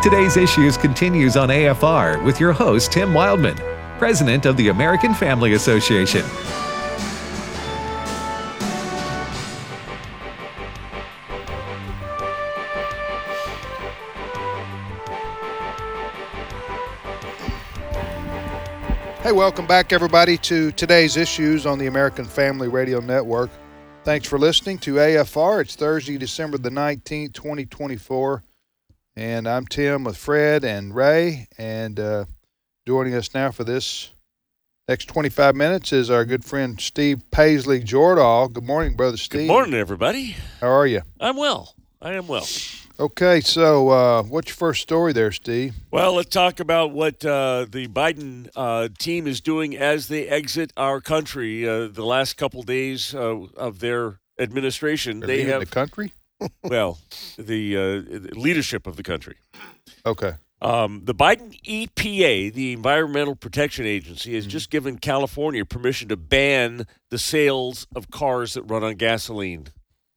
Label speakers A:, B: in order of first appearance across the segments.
A: Today's Issues continues on AFR with your host, Tim Wildman, President of the American Family Association.
B: Hey, welcome back, everybody, to Today's Issues on the American Family Radio Network. Thanks for listening to AFR. It's Thursday, December the 19th, 2024, and I'm Tim with Fred and Ray, and joining us now for this next 25 minutes is our good friend Steve Paisley Jordahl. Good morning, Brother Steve.
C: Good morning, everybody.
B: How are you?
C: I'm well. I am well.
B: Okay, so what's your first story there, Steve?
C: Well, let's talk about what the Biden team is doing as they exit our country. The last couple days of their administration,
B: They have the country?
C: well, the leadership of the country.
B: Okay.
C: The Biden EPA, the Environmental Protection Agency, has just given California permission to ban the sales of cars that run on gasoline.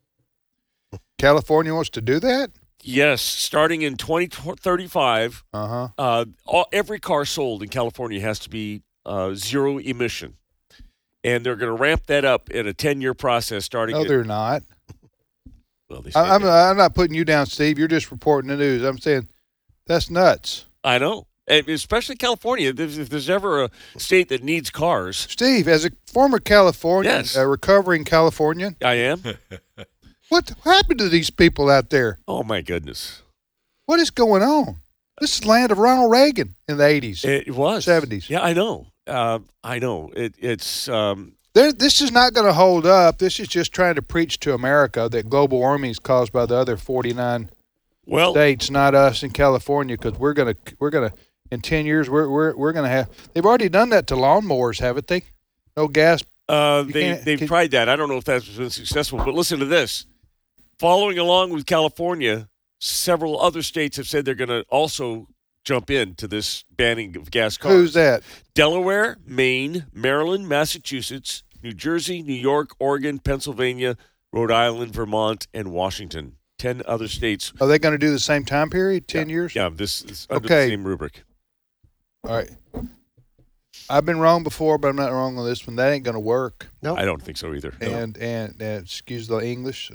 B: California wants to do that?
C: Yes, starting in 2035, every car sold in California has to be zero emission. And they're going to ramp that up in a 10-year process starting.
B: No, they're not.
C: Well,
B: I'm not putting you down, Steve. You're just reporting the news. I'm saying that's nuts.
C: I know. And especially California. If there's ever a state that needs cars.
B: Steve, as a former Californian,
C: Yes.
B: a recovering Californian,
C: I am.
B: what happened to these people out there?
C: Oh, my goodness.
B: What is going on? This is land of Ronald Reagan in the 80s.
C: It was.
B: 70s.
C: Yeah, I know. I know. It's
B: This is not going to hold up. This is just trying to preach to America that global warming is caused by the other 49 states, not us in California, because we're gonna in 10 years we're gonna have. They've already done that to lawnmowers, haven't they? No gas.
C: They've tried that. I don't know if that's been successful, but listen to this. Following along with California, several other states have said they're going to also jump into this banning of gas cars.
B: Who's that?
C: Delaware, Maine, Maryland, Massachusetts, New Jersey, New York, Oregon, Pennsylvania, Rhode Island, Vermont, and Washington. 10 other states.
B: Are they going to do the same time period, 10 years?
C: Yeah, this is under the same rubric.
B: All right. I've been wrong before, but I'm not wrong on this one. That ain't going to work.
C: No, I don't think so either.
B: And excuse the English,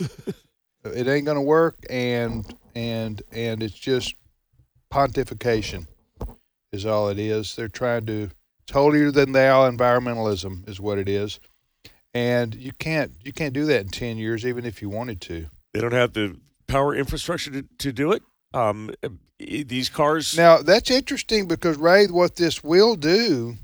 B: it ain't going to work. And it's just pontification is all it is. They're trying to. It's holier than thou environmentalism is what it is. And you can't do that in 10 years, even if you wanted to.
C: They don't have the power infrastructure to do it. These cars.
B: Now, that's interesting because, Ray, what this will do,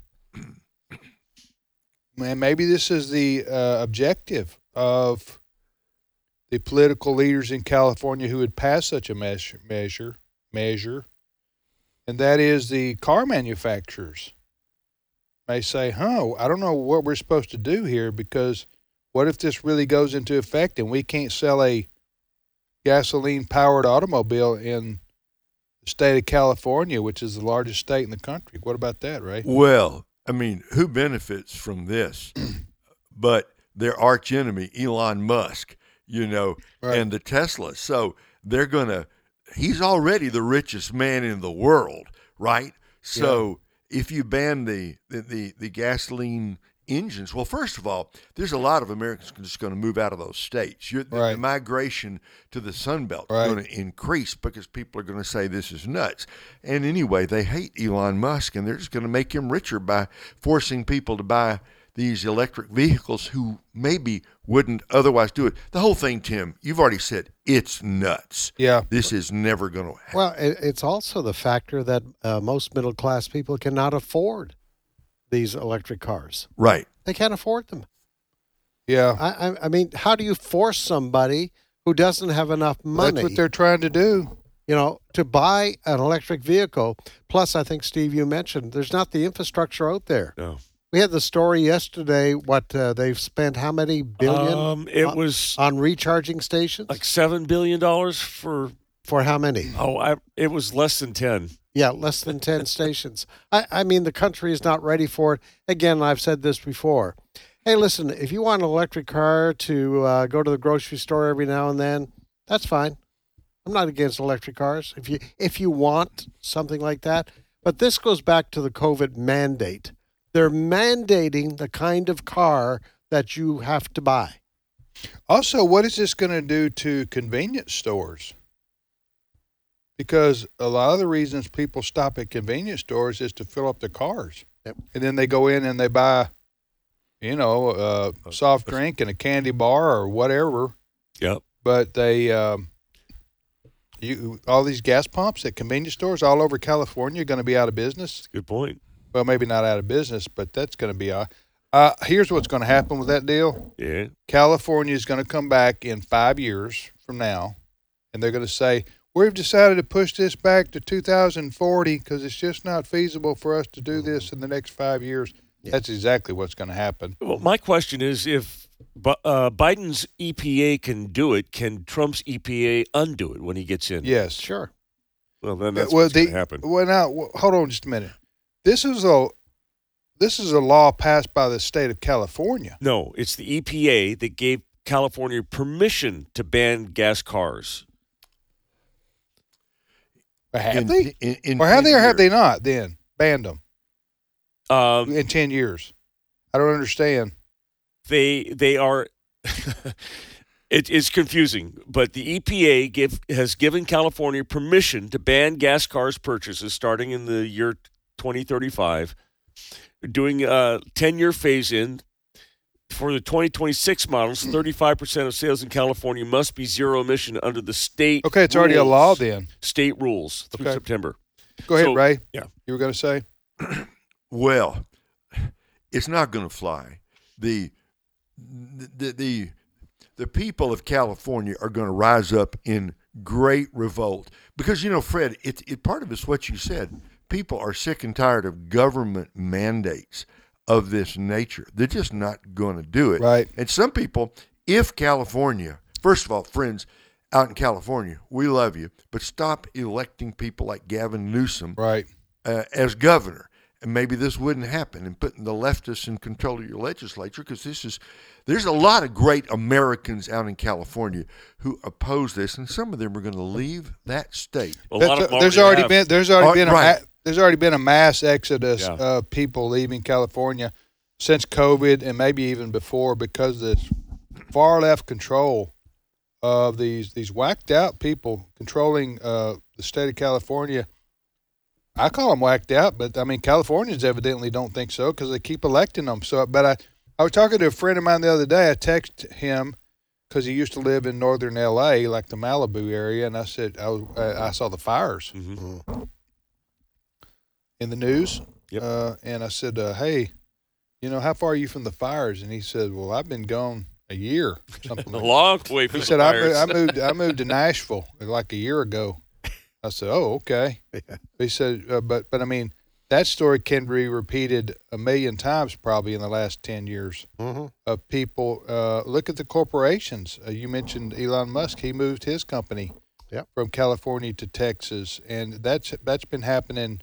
B: and maybe this is the objective of the political leaders in California who would pass such a measure, and that is the car manufacturers may say, I don't know what we're supposed to do here, because what if this really goes into effect and we can't sell a gasoline-powered automobile in the state of California, which is the largest state in the country? What about that, Ray?
D: Well, I mean, who benefits from this but their arch enemy, Elon Musk, and the Tesla. So they're going to – he's already the richest man in the world, right? So if you ban the gasoline engines, well, first of all, there's a lot of Americans just going to move out of those states. The migration to the Sun Belt is going to increase because people are going to say this is nuts. And anyway, they hate Elon Musk, and they're just going to make him richer by forcing people to buy these electric vehicles who maybe wouldn't otherwise do it. The whole thing, Tim, you've already said it's nuts.
B: Yeah.
D: This is never going to happen.
E: Well, it's also the factor that most middle-class people cannot afford these electric cars.
D: Right.
E: They can't afford them.
B: Yeah.
E: I mean, how do you force somebody who doesn't have enough money?
B: That's what they're trying to do.
E: To buy an electric vehicle. Plus, I think, Steve, you mentioned there's not the infrastructure out there.
C: No.
E: We had the story yesterday, they've spent how many billion on recharging stations?
C: Like $7 billion for
E: how many?
C: It was less than 10.
E: Yeah, less than 10 stations. I mean, the country is not ready for it. Again, I've said this before. Hey, listen, if you want an electric car to go to the grocery store every now and then, that's fine. I'm not against electric cars if you want something like that. But this goes back to the COVID mandate. They're mandating the kind of car that you have to buy.
B: Also, what is this going to do to convenience stores? Because a lot of the reasons people stop at convenience stores is to fill up their cars.
E: Yep.
B: And then they go in and they buy, a soft drink and a candy bar or whatever.
C: Yep.
B: But they, all these gas pumps at convenience stores all over California are going to be out of business.
C: Good point.
B: Well, maybe not out of business, but that's going to be here's what's going to happen with that deal.
C: Yeah.
B: California is going to come back in 5 years from now, and they're going to say, we've decided to push this back to 2040 because it's just not feasible for us to do this in the next 5 years. Yeah. That's exactly what's going to happen.
C: Well, my question is, if Biden's EPA can do it, can Trump's EPA undo it when he gets in?
B: Yes.
E: Sure.
C: Well, then that's what's going to happen.
B: Well, now, hold on just a minute. This is a law passed by the state of California.
C: No, it's the EPA that gave California permission to ban gas cars.
B: Have they? Or have they not then banned them in 10 years? I don't understand.
C: They are it's confusing, but the EPA has given California permission to ban gas cars purchases starting in the year 2035, doing a 10-year phase-in. For the 2026 models, 35% of sales in California must be zero emission under the state.
B: Okay, it's already a law then.
C: State rules through September.
B: Go ahead, Ray.
C: Yeah,
B: you were going to say.
D: Well, it's not going to fly. The people of California are going to rise up in great revolt because Fred, it part of it's what you said. People are sick and tired of government mandates of this nature. They're just not going to do it.
B: Right.
D: And some people, if California, first of all, friends out in California, we love you, but stop electing people like Gavin Newsom as governor. And maybe this wouldn't happen, and putting the leftists in control of your legislature, because there's a lot of great Americans out in California who oppose this, and some of them are going to leave that state.
B: There's already been a mass exodus of people leaving California since COVID and maybe even before because of this far left control of these whacked out people controlling the state of California. I call them whacked out, but I mean Californians evidently don't think so because they keep electing them. So, but I was talking to a friend of mine the other day. I texted him because he used to live in northern L.A., like the Malibu area, and I said I saw the fires. Mm-hmm. In the news. Yep. And I said, hey, how far are you from the fires? And he said, well, I've been gone a year. Something
C: a long way from the fires.
B: I moved to Nashville like a year ago. I said, oh, okay. Yeah. He said, but I mean, that story can be repeated a million times probably in the last 10 years of people. Look at the corporations. You mentioned Elon Musk. He moved his company from California to Texas, and that's been happening.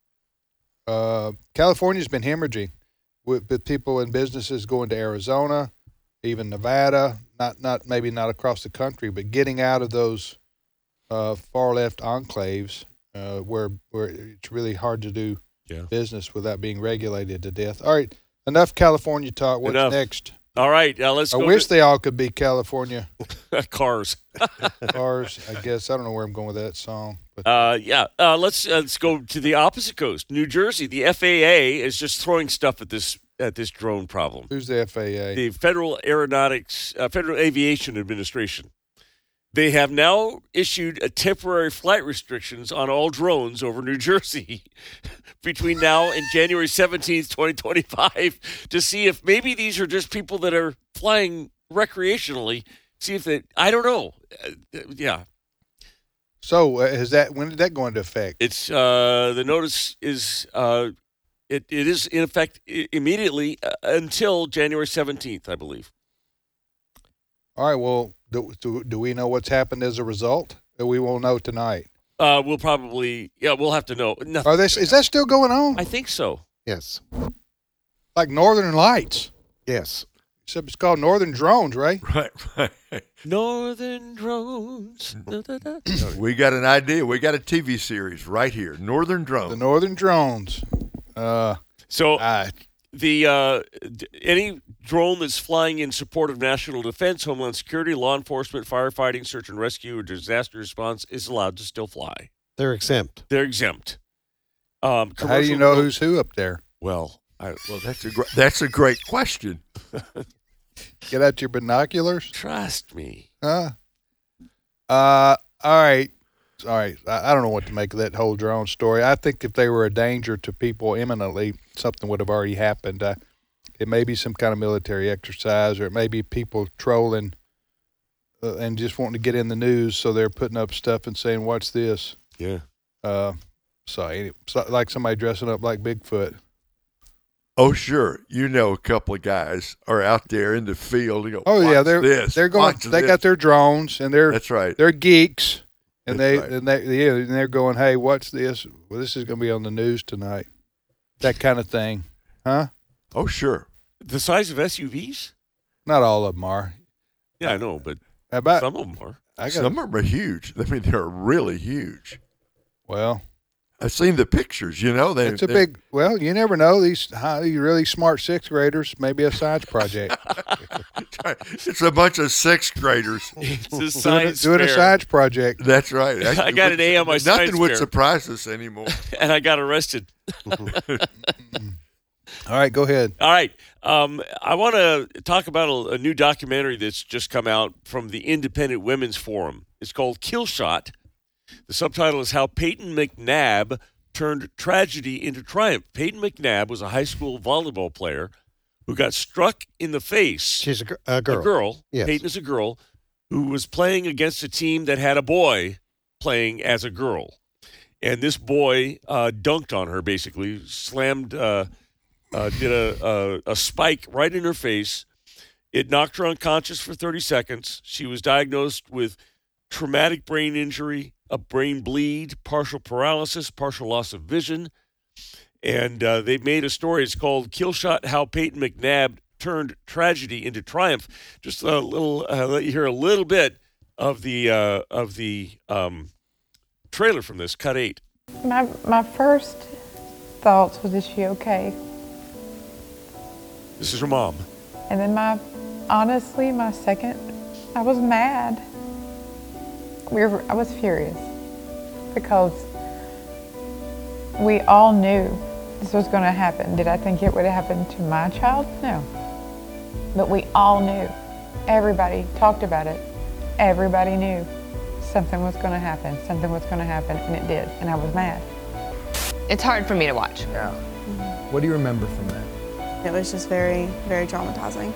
B: California's been hemorrhaging with people and businesses going to Arizona, even Nevada, maybe not across the country, but getting out of those far left enclaves where it's really hard to do business without being regulated to death. All right, enough California talk. What's next?
C: All right, now let's go.
B: I wish they all could be California.
C: Cars.
B: Cars, I guess. I don't know where I'm going with that song. But.
C: Let's go to the opposite coast. New Jersey, the FAA is just throwing stuff at this drone problem.
B: Who's the FAA?
C: The Federal Aviation Administration. They have now issued a temporary flight restrictions on all drones over New Jersey between now and January 17th, 2025 to see if maybe these are just people that are flying recreationally. See if I don't know.
B: So when did that go into effect?
C: It's the notice is it is in effect immediately until January 17th, I believe.
B: All right. Well, do we know what's happened as a result? We won't know tonight.
C: We'll probably we'll have to know.
B: Is that still going on?
C: I think so.
E: Yes.
B: Like Northern Lights.
E: Yes.
B: It's called Northern Drones, right?
D: Right.
C: Northern Drones.
D: We got an idea. We got a TV series right here, Northern Drone.
B: The Northern Drones.
C: So any drone that's flying in support of national defense, homeland security, law enforcement, firefighting, search and rescue, or disaster response is allowed to still fly.
E: They're exempt.
C: They're exempt.
B: How do you know who's who up there?
C: Well,
D: That's a great question.
B: Get out your binoculars.
C: trust me.
B: All right. I don't know what to make of that whole drone story. I think if they were a danger to people imminently, something would have already happened. It may be some kind of military exercise, or it may be people trolling and just wanting to get in the news, so they're putting up stuff and saying, "Watch this."
C: Yeah.
B: So like somebody dressing up like Bigfoot.
D: Oh, sure. You know, a couple of guys are out there in the field. And go,
B: Oh yeah,
D: "Watch
B: they're going.
D: watch
B: They
D: this."
B: got their drones, and
D: That's right.
B: they're geeks, and
D: That's
B: and
D: right.
B: they're going, "Hey, watch this. Well, this is going to be on the news tonight." That kind of thing, huh?
D: Oh, sure.
C: The size of SUVs?
B: Not all of them are.
C: Yeah, I know, but
B: About
C: some of them are.
D: Some of them are huge. I mean, they're really huge.
B: well,
D: I've seen the pictures. You know,
B: it's a big. Well, you never know. These really smart sixth graders, maybe a science project,
D: It's a bunch of sixth graders.
C: It's a science
B: doing a
C: fair.
B: science project.
D: That's right.
C: I got an A on my science
D: Nothing would
C: fair.
D: surprise us anymore.
C: And I got arrested.
B: All right, go ahead.
C: All right. I want to talk about a new documentary that's just come out from the Independent Women's Forum. It's called Kill Shot. The subtitle is How Peyton McNabb Turned Tragedy into Triumph. Peyton McNabb was a high school volleyball player who got struck in the face.
E: She's a girl.
C: A girl.
E: Yes.
C: Peyton is a girl who was playing against a team that had a boy playing as a girl. And this boy dunked on her, basically, slammed, did a spike right in her face. It knocked her unconscious for 30 seconds. She was diagnosed with traumatic brain injury, a brain bleed, partial paralysis, partial loss of vision. And they made a story. It's called Kill Shot, How Peyton McNabb Turned Tragedy into Triumph. Just a little, let you hear a little bit of the trailer from this, cut 8.
F: My first thoughts was, is she okay?
C: This is her mom.
F: And then honestly, my second, I was mad. I was furious because we all knew this was going to happen. Did I think it would have happened to my child? No. But we all knew. Everybody talked about it. Everybody knew something was going to happen. Something was going to happen, and it did. And I was mad.
G: It's hard for me to watch.
H: Yeah. What do you remember from that?
I: It was just very, very traumatizing.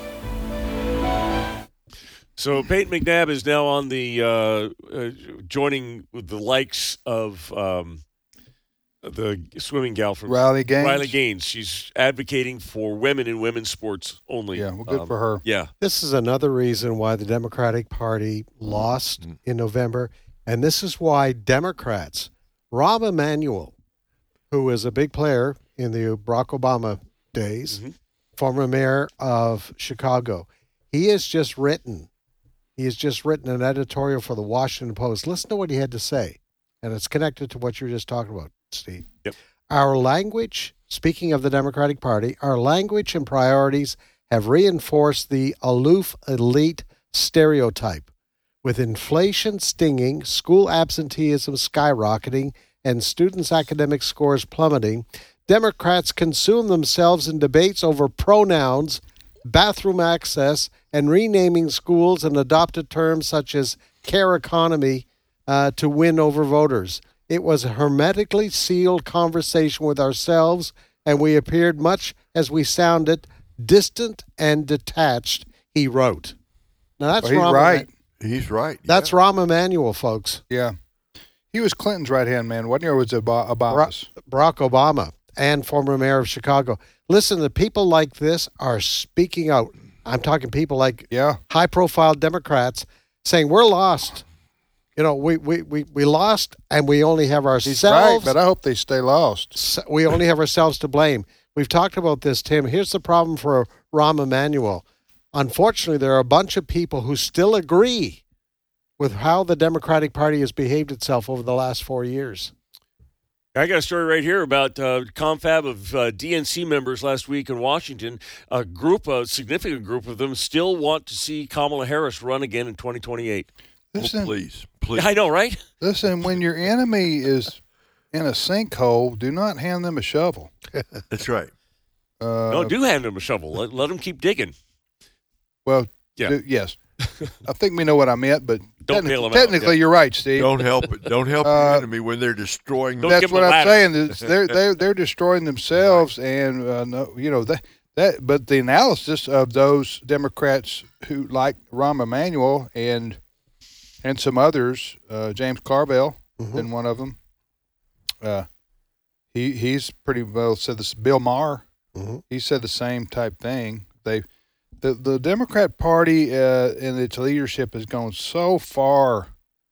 C: So Peyton McNabb is now on the joining with the likes of the swimming gal from
B: Riley Gaines.
C: She's advocating for women in women's sports only.
B: Yeah, well, good for her.
C: Yeah.
E: This is another reason why the Democratic Party lost in November. And this is why Democrats, Rahm Emanuel, who was a big player in the Barack Obama days, former mayor of Chicago, he has just written an editorial for the Washington Post. Listen to what he had to say. And it's connected to what you were just talking about, Steve.
C: Yep.
E: Our language, speaking of the Democratic Party, our language and priorities have reinforced the aloof elite stereotype. With inflation stinging, school absenteeism skyrocketing, and students' academic scores plummeting, Democrats consume themselves in debates over pronouns, bathroom access, and renaming schools and adopted terms such as care economy to win over voters. It was a hermetically sealed conversation with ourselves, and we appeared much as we sounded distant and detached, he wrote. Now that's
B: Well, he's right.
D: He's right.
E: That's Rahm Emanuel, folks.
B: Yeah. He was Clinton's right-hand man, wasn't he, or was it Obama's?
E: Barack Obama and former mayor of Chicago. Listen, the people like this are speaking out. I'm talking people like high-profile Democrats saying, we're lost. You know, we lost, and we only have ourselves.
B: Right, but I hope they stay lost.
E: We only have ourselves to blame. We've talked about this, Tim. Here's the problem for Rahm Emanuel. Unfortunately, there are a bunch of people who still agree with how the Democratic Party has behaved itself over the last 4 years.
C: I got a story right here about confab of DNC members last week in Washington. A significant group of them still want to see Kamala Harris run again in 2028.
B: Listen,
D: please.
C: I know, right?
B: Listen, when your enemy is in a sinkhole, do not hand them a shovel.
D: That's right.
C: No, do hand them a shovel. Let them keep digging.
B: Well,
C: yeah.
B: Yes. I think we know what I meant, but
C: Don't bail them out.
B: technically you're right, Steve.
D: Don't help it. Don't help your enemy when they're destroying.
B: That's what I'm saying. Is they're destroying themselves, and But the analysis of those Democrats who like Rahm Emanuel and some others, James Carville, been one of them. He's pretty well said this. Bill Maher, he said the same type thing. The Democrat Party and its leadership has gone so far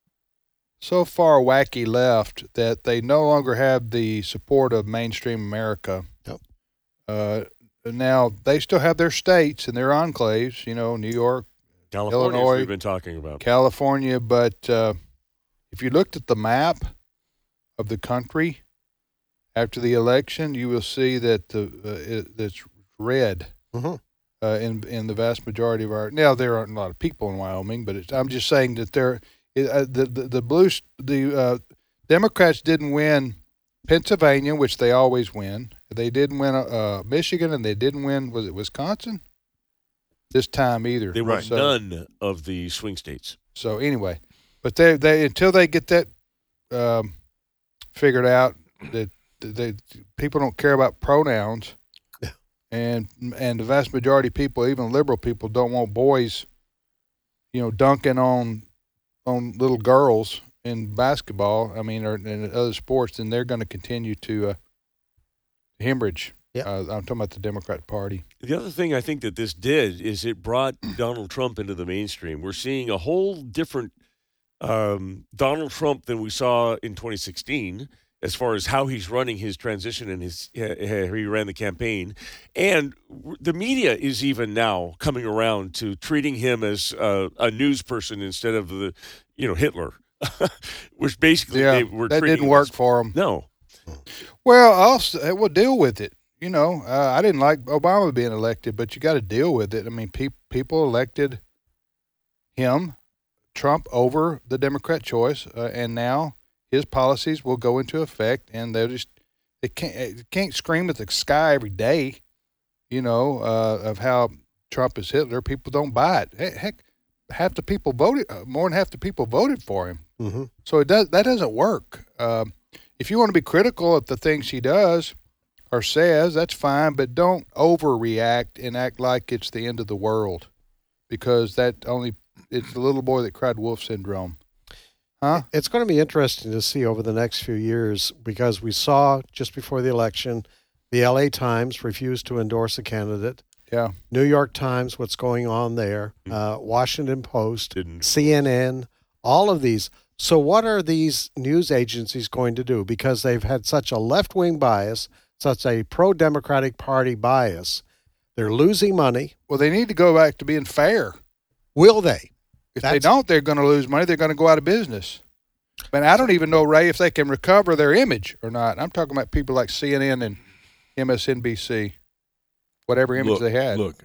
B: wacky left that they no longer have the support of mainstream America.
E: Yep.
B: Now they still have their states and their enclaves, New York,
C: California,
B: Illinois,
C: we've been talking about
B: California. But if you looked at the map of the country after the election, you will see that it's red. In the vast majority of our now, there aren't a lot of people in Wyoming, but I'm just saying that the Democrats didn't win Pennsylvania, which they always win. They didn't win Michigan, and they didn't win. Was it Wisconsin? This time either.
C: They won none of the swing states.
B: So anyway, but they until they get that figured out, that people don't care about pronouns. And the vast majority of people, even liberal people, don't want boys, dunking on little girls in basketball. I mean, or in other sports, and they're going to continue to hemorrhage.
E: Yeah,
B: I'm talking about the Democrat Party.
C: The other thing I think that this did is it brought Donald Trump into the mainstream. We're seeing a whole different Donald Trump than we saw in 2016. As far as how he's running his transition and he ran the campaign. And the media is even now coming around to treating him as a news person instead of Hitler, which basically they were
B: that
C: treating
B: didn't work for him.
C: No.
B: Well, we'll deal with it. I didn't like Obama being elected, but you got to deal with it. I mean, people elected him, Trump, over the Democrat choice, and now his policies will go into effect, and they can't scream at the sky every day, of how Trump is Hitler. People don't buy it. Heck, half the people voted, more than half the people voted for him. Mm-hmm. So that doesn't work. If you want to be critical of the things he does or says, that's fine, but don't overreact and act like it's the end of the world, because it's the little boy that cried wolf syndrome. Huh?
E: It's going to be interesting to see over the next few years, because we saw just before the election, the LA Times refused to endorse a candidate.
B: Yeah.
E: New York Times, what's going on there, Washington Post, CNN, all of these. So what are these news agencies going to do? Because they've had such a left-wing bias, such a pro-Democratic Party bias. They're losing money.
B: Well, they need to go back to being fair.
E: Will they?
B: If they don't, they're going to lose money. They're going to go out of business. But I don't even know, Ray, if they can recover their image or not. I'm talking about people like CNN and MSNBC, whatever image they had.
D: Look,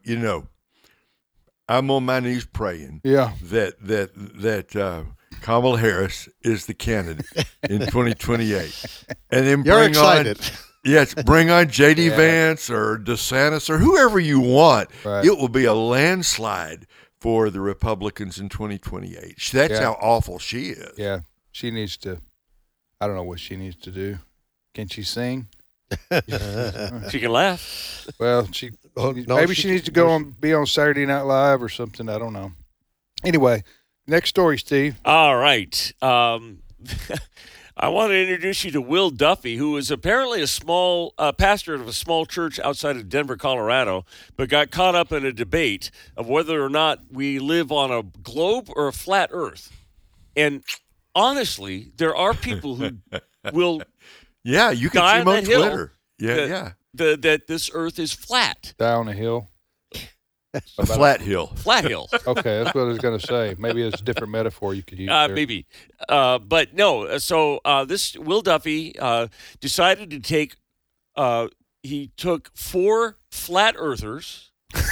D: I'm on my knees praying.
B: Yeah.
D: That Kamala Harris is the candidate in 2028, and then
E: You're excited.
D: Bring on J.D. Vance or DeSantis or whoever you want.
B: Right.
D: It will be a landslide for the Republicans in 2028. That's how awful she is.
B: Yeah, she needs to. I don't know what she needs to do. Can she sing?
C: She can laugh.
B: Well, she needs to go be on Saturday Night Live or something. I don't know. Anyway, next story, Steve.
C: All right. I want to introduce you to Will Duffy, who is apparently a small pastor of a small church outside of Denver, Colorado, but got caught up in a debate of whether or not we live on a globe or a flat earth. And honestly, there are people who will
D: you can see
C: die
D: them on
C: Twitter.
D: Twitter.
C: That this earth is flat.
B: Die on a hill.
D: A flat hill.
C: Flat hill.
B: Okay, that's what I was going to say. Maybe it's a different metaphor you could use there.
C: Maybe. But no, so this Will Duffy decided to take, he took 4 flat earthers.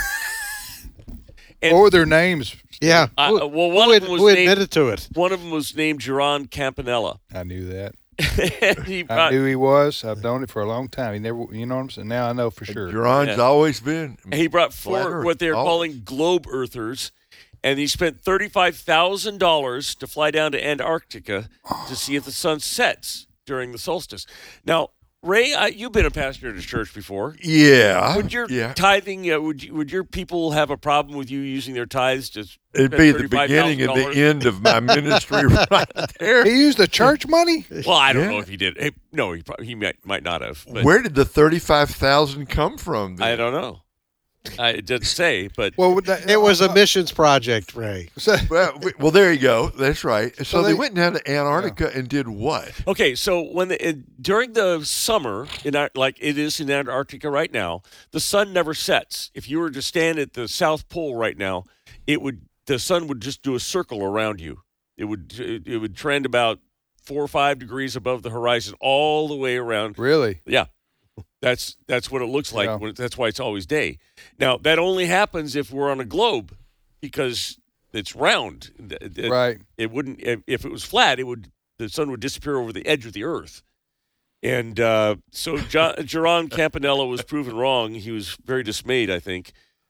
B: What were their names?
E: Yeah.
C: Well, one of them was
E: who
C: named,
E: admitted to it?
C: One of them was named Geron Campanella.
B: I knew that.
C: He
B: I
C: brought,
B: knew he was. I've known it for a long time. He never, you know what I'm saying? Now I know for sure.
D: Geron's always been.
C: he brought
D: flat
C: 4
D: earth,
C: what they're
D: always.
C: calling globe earthers, and he spent $35,000 to fly down to Antarctica to see if the sun sets during the solstice. Now, Ray, you've been a pastor at a church before.
D: Yeah.
C: Would your tithing? Would your people have a problem with you using their tithes? To
D: It'd be the beginning and the end of my ministry right there.
B: He used the church money?
C: Well, I don't know if he did. No, he might not have. But
D: Where did the $35,000 come from? Then?
C: I don't know. It doesn't say, but
E: It was a missions project, Ray.
D: Well, there you go. That's right. So they
B: they-
D: went down to Antarctica and did what?
C: okay. So during the summer, like it is in Antarctica right now, the sun never sets. If you were to stand at the South Pole right now, the sun would just do a circle around you. It would trend about 4 or 5 degrees above the horizon all the way around.
B: Really?
C: Yeah. That's what it looks like.
B: Yeah.
C: That's why it's always day. Now, that only happens if we're on a globe because it's round.
B: Right.
C: It wouldn't if it was flat, the sun would disappear over the edge of the earth. And so Geron Campanella was proven wrong. He was very dismayed, I think.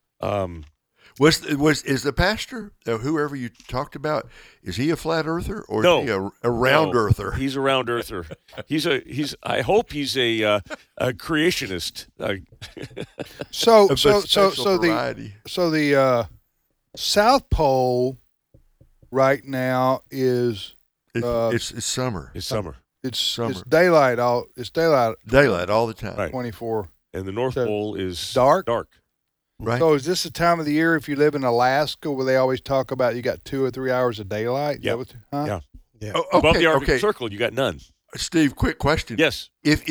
D: Is the pastor, whoever you talked about, is he a flat earther or
C: No.
D: is he a round
C: No,
D: earther?
C: He's a round earther. I hope he's a creationist.
B: So
D: Special variety.
B: the South Pole right now is
D: It's summer.
C: It's summer.
B: it's
D: Summer.
B: daylight
D: Daylight all the time.
C: Right.
B: 24.
C: And the North
B: So,
C: Pole is
B: dark?
C: Dark.
D: Right.
B: So is this the time of the year if you live in Alaska where they always talk about you got 2 or 3 hours of daylight? Is
C: Yeah.
B: that what- huh?
C: Yeah.
E: Yeah.
D: Oh,
C: Above
D: okay,
C: the Arctic
D: okay.
C: Circle, you got none.
D: Steve, quick question.
C: Yes.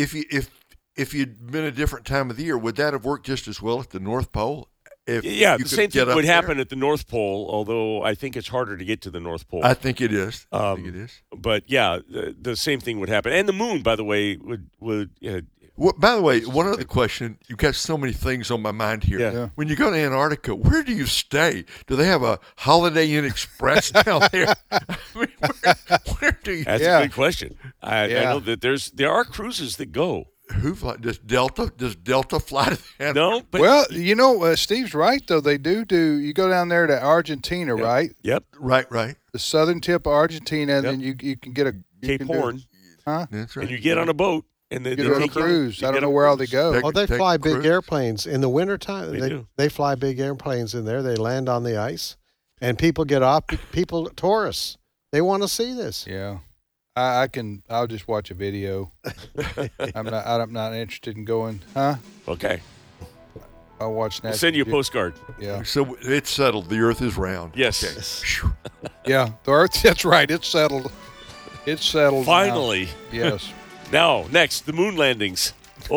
D: If you'd been a different time of the year, would that have worked just as well at the North Pole? If
C: Yeah,
D: you
C: the
D: could
C: same
D: get
C: thing
D: up
C: would
D: there?
C: happen at the North Pole, although I think it's harder to get to the North Pole.
D: I think it is. I think it is.
C: But yeah, the same thing would happen. And the moon, by the way, would
D: Well, by the way, one other question. You've got so many things on my mind here.
C: Yeah.
D: When you go to Antarctica, where do you stay? Do they have a Holiday Inn Express down there? I mean, where do you?
C: That's
B: Yeah.
C: a good question. I
B: Yeah.
C: know that there are cruises that go.
D: Who fly? Does Delta fly to Antarctica?
C: No, but
B: Well, you know, Steve's right, though. They do. You go down there to Argentina, right?
C: Yep,
D: Right.
B: The southern tip of Argentina, and then you can get
C: Cape Horn,
D: That's right.
C: and you get on a boat, and they
B: Get on a
C: take you-
B: cruise.
C: you
B: I
C: get
B: don't know
C: a
B: where all they
C: cruise.
B: go.
D: Take-
E: Oh, they
D: take
E: fly
D: a
E: big
D: cruise.
E: airplanes in the wintertime.
C: They do.
E: They fly big airplanes in there. They land on the ice, and people get off. Tourists, they want to see this.
B: Yeah, I'll just watch a video. I'm not interested in going. Huh?
C: Okay,
B: I'll watch that.
C: I'll send you a postcard.
B: Yeah,
D: So it's settled. The Earth is round.
C: Yes.
D: Okay. Phew.
B: yeah. The Earth. That's right. It's settled. It's settled. now.
C: Finally,
B: Yes.
C: now next the moon landings.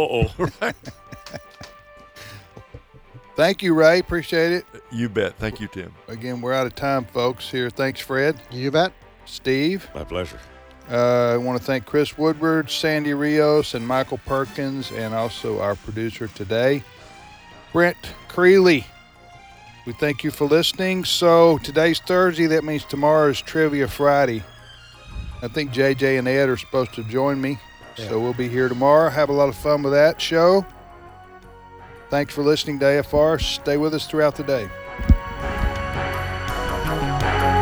B: Thank you, Ray. Appreciate it.
D: You bet. Thank you, Tim.
B: Again, we're out of time, folks. Here. Thanks, Fred.
E: You bet.
B: Steve.
C: My pleasure.
B: I want to thank Chris Woodward, Sandy Rios, and Michael Perkins, and also our producer today, Brent Creeley. We thank you for listening. So today's Thursday. That means tomorrow is Trivia Friday. I think JJ and Ed are supposed to join me. So we'll be here tomorrow. Have a lot of fun with that show. Thanks for listening to AFR. Stay with us throughout the day.